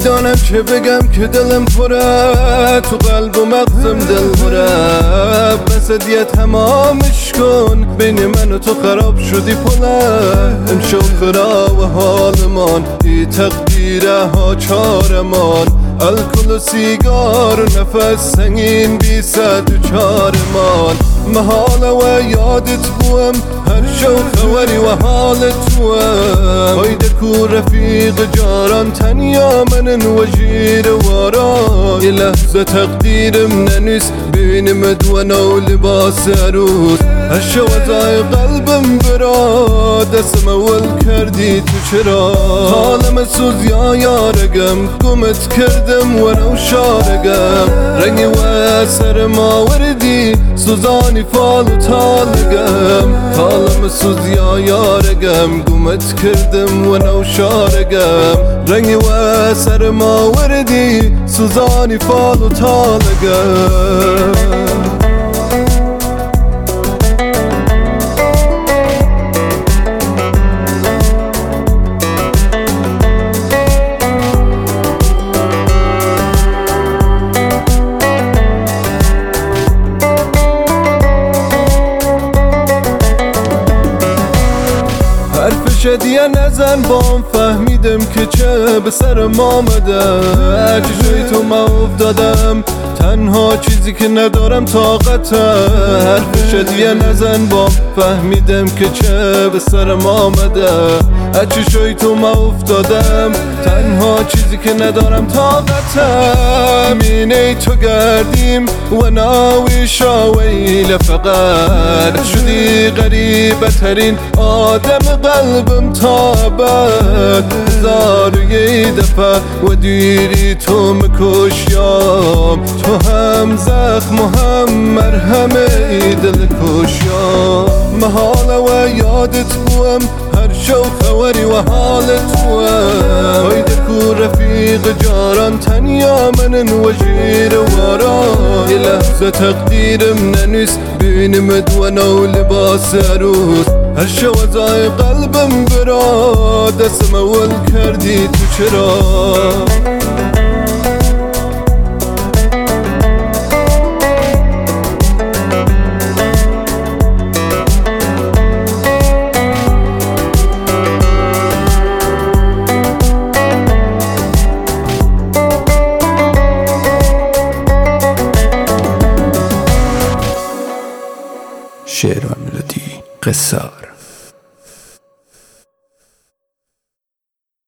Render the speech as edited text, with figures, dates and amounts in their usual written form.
نمیدانم چه بگم که دلم پره، تو قلب و مغزم دل پره. بس دیگه تمامش کن، بین من و تو خراب شدی پله. امشب خراب حالمان، ای تقدیره ها چارمان. الکل و سیگار و نفس سنگین بی صد و چارمان. محاله و یادت بوم هر شو خوری و حالت توم. هایده کو رفیق جاران تنیا منن و جیر واران. یه لحظه تقدیرم ننویس بینم دوانا و لباس عروس. هر شوزای قلبم برا دستم اول کردی تو چرا. حالم سوز یا یارگم گمت کردم و نو شارگم. رنگی و سر ما وردی سوزانی فال و تالگم. حالم سوز یا یارگم گمت کردم و نو شارگم. رنگی و سر ما وردی سوزانی فال و تالگم. حرف شدیه نزن بام، فهمیدم که چه به سرم آمده. چشوی تو ما افتادم، تنها چیزی که ندارم طاقته. حرف شدیه نزن بام، فهمیدم که چه به سرم آمده. چشوی تو ما افتادم، تنها چیزی که ندارم طاقته. مینه تو گردیم و ناوی شاویل فقط. شدی غریبه ترین آدم قلبم تابد. هزار و یه دفعه و دیری تو مکشیام. تو هم زخم و هم مرهم ای دل کشیام. محاله و یادت بوم هر شو خوری و حالت بوم. هایده کو رفیق جاران تنیا منن و جیر واران. یه لحظه تقدیرم ننویس بینم دوانا و لباس عروس. هر شوزای قلبم برا دستم اول کردی تو چرا. شعر و ملودی قصار.